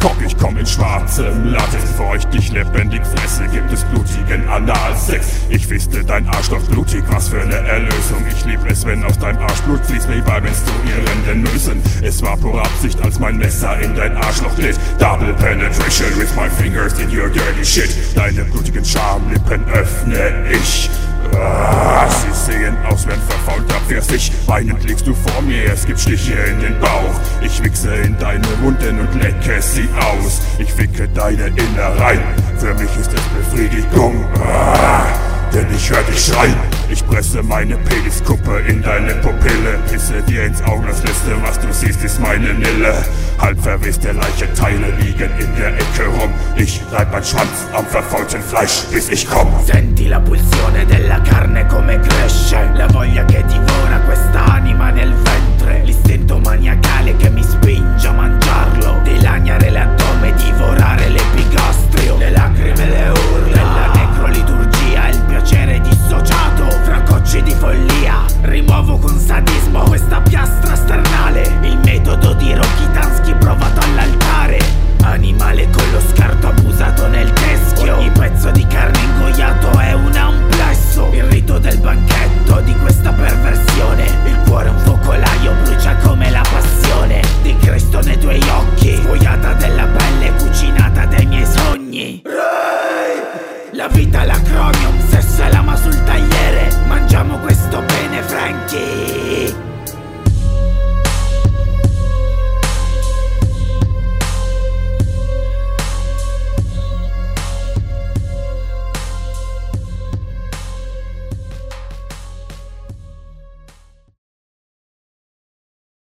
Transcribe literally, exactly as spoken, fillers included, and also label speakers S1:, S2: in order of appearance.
S1: Cock, ich komm in schwarzem Latex. Bevor ich dich lebendig fresse, gibt es blutigen Analsex. Ich wiste dein Arschloch blutig, was für eine Erlösung. Ich lieb es, wenn aus deinem Arsch Blut fließt, wie bei menstruierenden Nüssen. Es war pure Absicht, als mein Messer in dein Arschloch glitt. Double penetration with my fingers in your dirty shit. Deine blutigen Schamlippen öffne ich. Ah, sie sehen aus wie ein verfaulter Pfirsich. Weinend liegst du vor mir, es gibt Stiche in den Bauch. Ich wichse in deine Wunden und lecke sie aus. Ich wicke deine Innereien, für mich ist es Befriedigung. Ah, denn ich hör dich schreien. Ich presse meine Peniskuppe in deine Pupille, pisse dir ins Auge, das letzte was du siehst ist meine Nille. Halb verweste Leichenteile liegen in der Ecke rum. Ich reib mein Schwanz am verfaulten Fleisch, bis ich komm.
S2: Senti la pulsione della carne come cresce, la voglia che divora quest'anima nel ventre, l'istinto maniacale che mi spinge a mangiarlo. Dilania